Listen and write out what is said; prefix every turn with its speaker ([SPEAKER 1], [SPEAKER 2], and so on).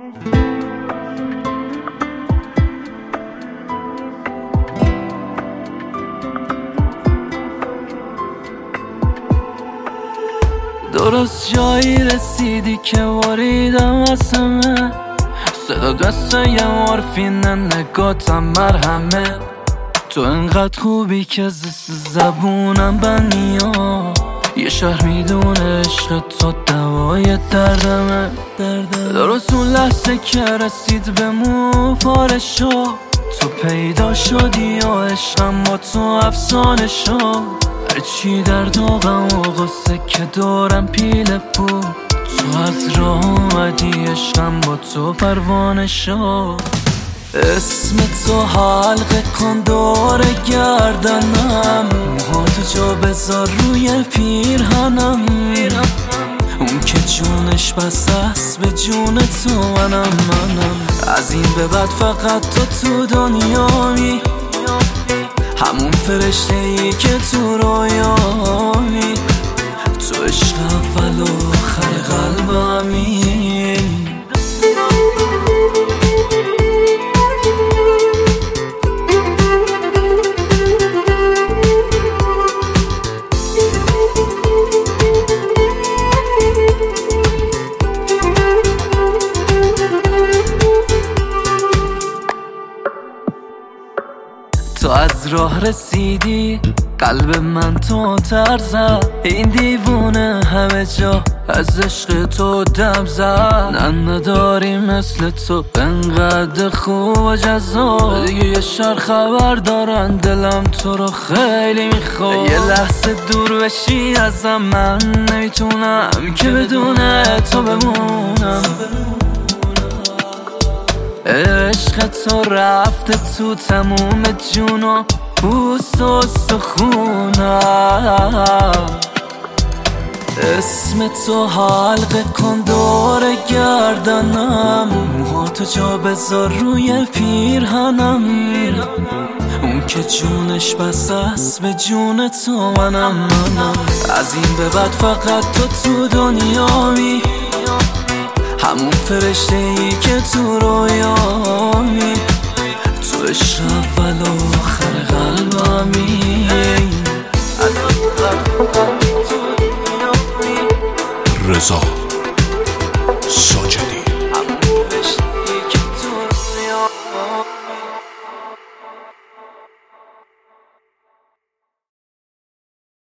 [SPEAKER 1] درست جایی رسیدی که واریدم واسمه، صدا دست یه مورفینه، نگاتم مرهمه. تو انقدر خوبی که زبونم بنیا، یه شهر میدونه عشق تو دوای دردمه. درست اون لحظه که رسید به مو پاره شد، تو پیدا شدی و عشقم با تو افسانه شد. هرچی درد و غم و غصه که دارم پیله بود، تو از راه اومدی عشقم با تو پروانه شد. اسم تو حلقه کن دور گردنم، موهاتو جا بذار روی پیرهنم. اون که جونش بس است به جون تو منم. از این به بعد فقط تو دنیایی، همون فرشته ای که تو رویایی. تو عشق اول و آخر قلبمی. تو از راه رسیدی، قلب من تو ترزد. این دیوونه همه جا از عشق تو دم زد. نداری مثل تو انقدر خوب و جذاب، دیگه یه شهر خبر دارن دلم تو رو خیلی میخواد. یه لحظه دور بشی ازم من نمیتونم که بدون تو بمونم. عشق تو رفته تو تموم جون و پوست و استخونم. اسم تو حلقه کن دور گردنم، موهاتو جا بذار روی پیرهنم. اون که جونش بس است به جون تو منم. از این به بعد فقط تو دنیایی، همون فرشته ای که تو رویایی. تو عشق اول و آخر قلبمی.
[SPEAKER 2] رضا